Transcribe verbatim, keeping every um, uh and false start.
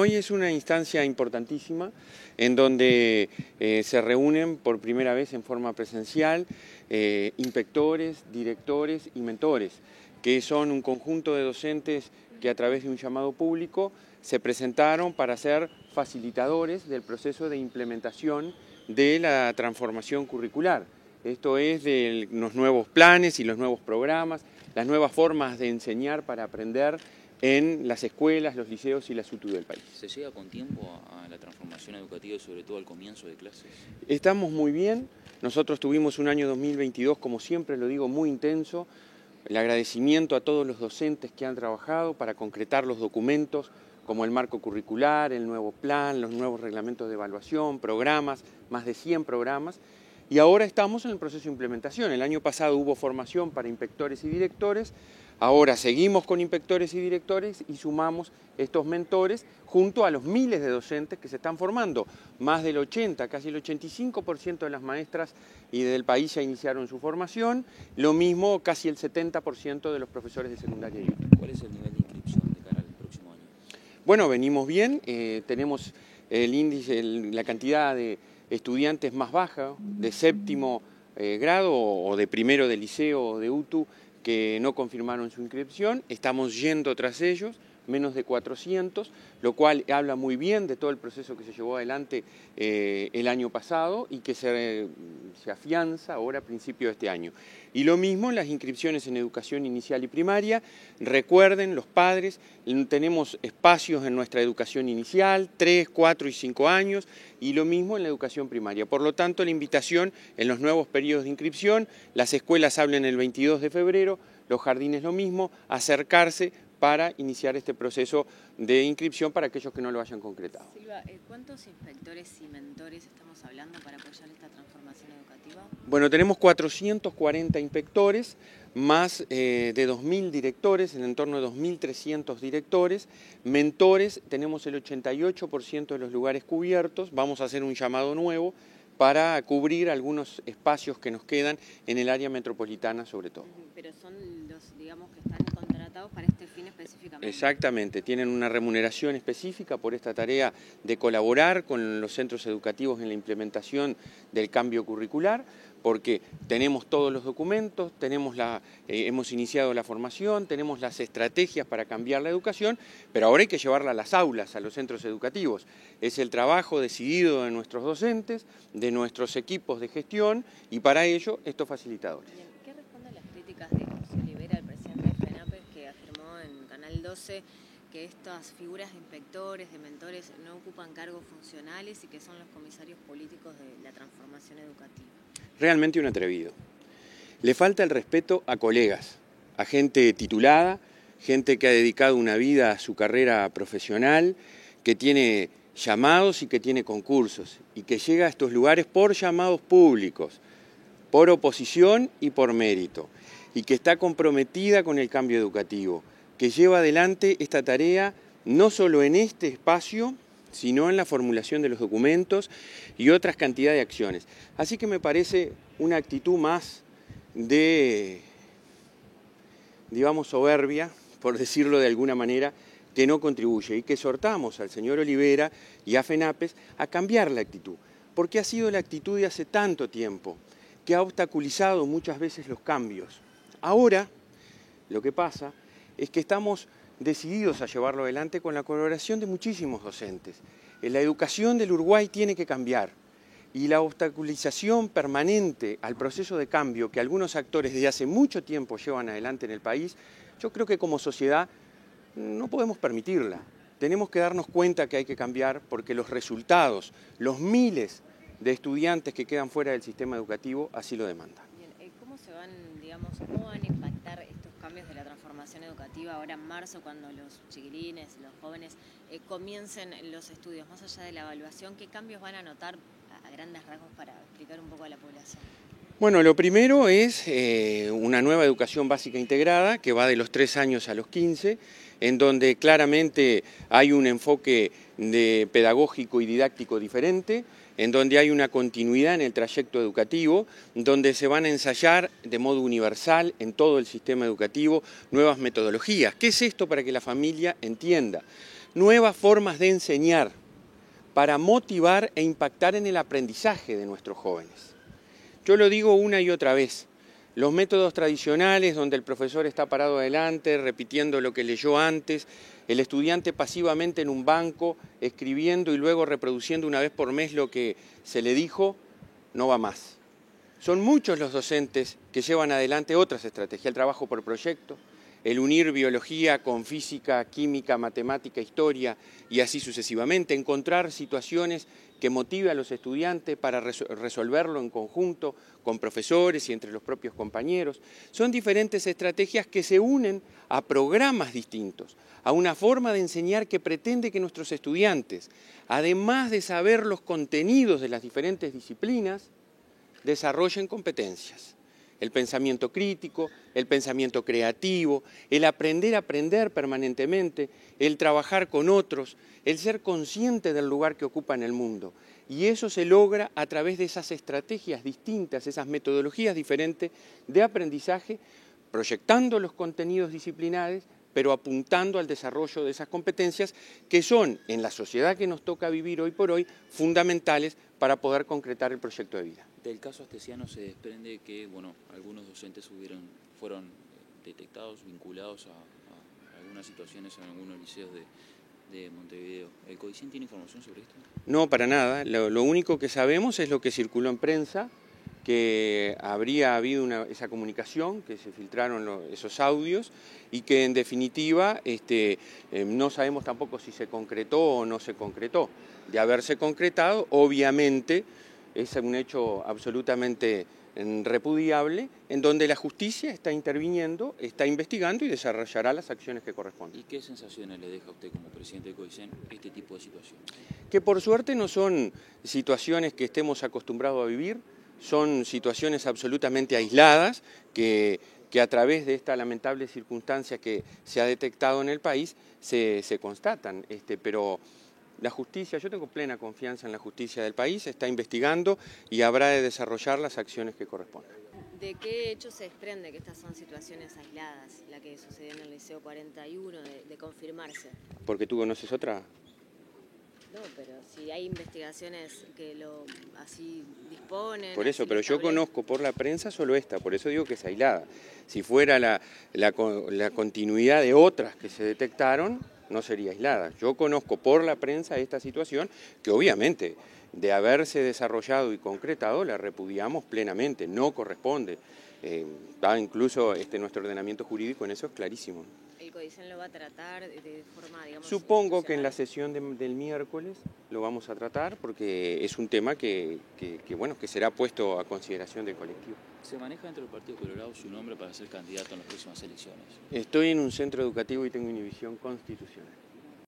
hoy es una instancia importantísima en donde eh, se reúnen por primera vez en forma presencial eh, inspectores, directores y mentores, que son un conjunto de docentes que a través de un llamado público se presentaron para ser facilitadores del proceso de implementación de la transformación curricular. Esto es de los nuevos planes y los nuevos programas, las nuevas formas de enseñar para aprender en las escuelas, los liceos y las U T U del país. ¿Se llega con tiempo a la transformación educativa y sobre todo al comienzo de clases? Estamos muy bien. Nosotros tuvimos un año dos mil veintidós, como siempre lo digo, muy intenso. El agradecimiento a todos los docentes que han trabajado para concretar los documentos como el marco curricular, el nuevo plan, los nuevos reglamentos de evaluación, programas, más de cien programas. Y ahora estamos en el proceso de implementación. El año pasado hubo formación para inspectores y directores. Ahora seguimos con inspectores y directores y sumamos estos mentores junto a los miles de docentes que se están formando. Más del ochenta, casi el ochenta y cinco por ciento de las maestras y del país ya iniciaron su formación. Lo mismo casi el setenta por ciento de los profesores de secundaria y U T U. ¿Cuál es el nivel de inscripción de cara al próximo año? Bueno, venimos bien. Eh, tenemos el índice, el, la cantidad de estudiantes más baja, de séptimo eh, grado o de primero de liceo o de U T U, que no confirmaron su inscripción. Estamos yendo tras ellos, menos de cuatrocientos, lo cual habla muy bien de todo el proceso que se llevó adelante eh, el año pasado y que se, se afianza ahora a principio de este año. Y lo mismo en las inscripciones en educación inicial y primaria. Recuerden, los padres, tenemos espacios en nuestra educación inicial, tres, cuatro y cinco años, y lo mismo en la educación primaria. Por lo tanto, la invitación en los nuevos periodos de inscripción, las escuelas hablan el veintidós de febrero, los jardines lo mismo, acercarse para iniciar este proceso de inscripción para aquellos que no lo hayan concretado. Silva, ¿cuántos inspectores y mentores estamos hablando para apoyar esta transformación educativa? Bueno, tenemos cuatrocientos cuarenta inspectores, más eh, de dos mil directores, en torno de dos mil trescientos directores. Mentores, tenemos el ochenta y ocho por ciento de los lugares cubiertos. Vamos a hacer un llamado nuevo para cubrir algunos espacios que nos quedan en el área metropolitana sobre todo. Pero son los, digamos, que están contratados para este fin específicamente. Exactamente, tienen una remuneración específica por esta tarea de colaborar con los centros educativos en la implementación del cambio curricular, porque tenemos todos los documentos, tenemos la, eh, hemos iniciado la formación, tenemos las estrategias para cambiar la educación, pero ahora hay que llevarla a las aulas, a los centros educativos. Es el trabajo decidido de nuestros docentes, de nuestros equipos de gestión y para ello estos facilitadores. Bien, ¿qué responde a las críticas de José Olivera, el presidente de FENAPES, que afirmó en Canal doce que estas figuras de inspectores, de mentores, no ocupan cargos funcionales y que son los comisarios políticos de la transformación educativa? Realmente un atrevido. Le falta el respeto a colegas, a gente titulada, gente que ha dedicado una vida a su carrera profesional, que tiene llamados y que tiene concursos y que llega a estos lugares por llamados públicos, por oposición y por mérito, y que está comprometida con el cambio educativo, que lleva adelante esta tarea no solo en este espacio, sino en la formulación de los documentos y otras cantidad de acciones. Así que me parece una actitud más de, digamos, soberbia, por decirlo de alguna manera, que no contribuye y que exhortamos al señor Olivera y a FENAPES a cambiar la actitud, porque ha sido la actitud de hace tanto tiempo, que ha obstaculizado muchas veces los cambios. Ahora, lo que pasa es que estamos decididos a llevarlo adelante con la colaboración de muchísimos docentes. La educación del Uruguay tiene que cambiar y la obstaculización permanente al proceso de cambio que algunos actores desde hace mucho tiempo llevan adelante en el país, yo creo que como sociedad no podemos permitirla. Tenemos que darnos cuenta que hay que cambiar porque los resultados, los miles de estudiantes que quedan fuera del sistema educativo así lo demandan. Bien, ¿cómo se van, digamos, cómo van a impactar estos cambios de la transformación educativa ahora en marzo, cuando los chiquilines, los jóvenes eh, comiencen los estudios? Más allá de la evaluación, ¿qué cambios van a notar a, a grandes rasgos para explicar un poco a la población? Bueno, lo primero es eh, una nueva educación básica integrada que va de los tres años a los quince, en donde claramente hay un enfoque de pedagógico y didáctico diferente, en donde hay una continuidad en el trayecto educativo, donde se van a ensayar de modo universal en todo el sistema educativo nuevas metodologías. ¿Qué es esto para que la familia entienda? nuevas formas de enseñar para motivar e impactar en el aprendizaje de nuestros jóvenes. Yo lo digo una y otra vez, los métodos tradicionales donde el profesor está parado adelante, repitiendo lo que leyó antes, el estudiante pasivamente en un banco, escribiendo y luego reproduciendo una vez por mes lo que se le dijo, no va más. Son muchos los docentes que llevan adelante otras estrategias, el trabajo por proyecto, el unir biología con física, química, matemática, historia y así sucesivamente, encontrar situaciones que motive a los estudiantes para resolverlo en conjunto con profesores y entre los propios compañeros. Son diferentes estrategias que se unen a programas distintos, a una forma de enseñar que pretende que nuestros estudiantes, además de saber los contenidos de las diferentes disciplinas, desarrollen competencias. El pensamiento crítico, el pensamiento creativo, el aprender a aprender permanentemente, el trabajar con otros, el ser consciente del lugar que ocupa en el mundo. Y eso se logra a través de esas estrategias distintas, esas metodologías diferentes de aprendizaje, proyectando los contenidos disciplinares, pero apuntando al desarrollo de esas competencias que son, en la sociedad que nos toca vivir hoy por hoy, fundamentales para poder concretar el proyecto de vida. Del caso Astesiano se desprende que bueno, algunos docentes hubieron, fueron detectados, vinculados a, a algunas situaciones en algunos liceos de, de Montevideo. ¿El CODICEN tiene información sobre esto? No, para nada. Lo, lo único que sabemos es lo que circuló en prensa, que habría habido una, esa comunicación, que se filtraron lo, esos audios y que en definitiva este, eh, no sabemos tampoco si se concretó o no se concretó. De haberse concretado, obviamente es un hecho absolutamente repudiable en donde la justicia está interviniendo, está investigando y desarrollará las acciones que corresponden. ¿Y qué sensaciones le deja a usted como presidente de CODICEN este tipo de situaciones? Que por suerte no son situaciones que estemos acostumbrados a vivir, son situaciones absolutamente aisladas que, que a través de esta lamentable circunstancia que se ha detectado en el país se, se constatan, este, pero la justicia, yo tengo plena confianza en la justicia del país, está investigando y habrá de desarrollar las acciones que correspondan. ¿De qué hecho se desprende que estas son situaciones aisladas, la que sucedió en el Liceo cuarenta y uno, de, de confirmarse? ¿Porque tú conoces otra? No, pero si hay investigaciones que lo así disponen... Por eso, así pero yo conozco por la prensa solo esta, por eso digo que es aislada. Si fuera la, la, la continuidad de otras que se detectaron, no sería aislada. Yo conozco por la prensa esta situación que obviamente de haberse desarrollado y concretado la repudiamos plenamente, no corresponde. Eh, incluso este, nuestro ordenamiento jurídico en eso es clarísimo. ¿El CODICEN lo va a tratar de forma, digamos... Supongo que en la sesión de, del miércoles lo vamos a tratar porque es un tema que, que, que, bueno, que será puesto a consideración del colectivo. ¿Se maneja dentro del Partido Colorado su nombre para ser candidato en las próximas elecciones? Estoy en un centro educativo y tengo inhibición constitucional.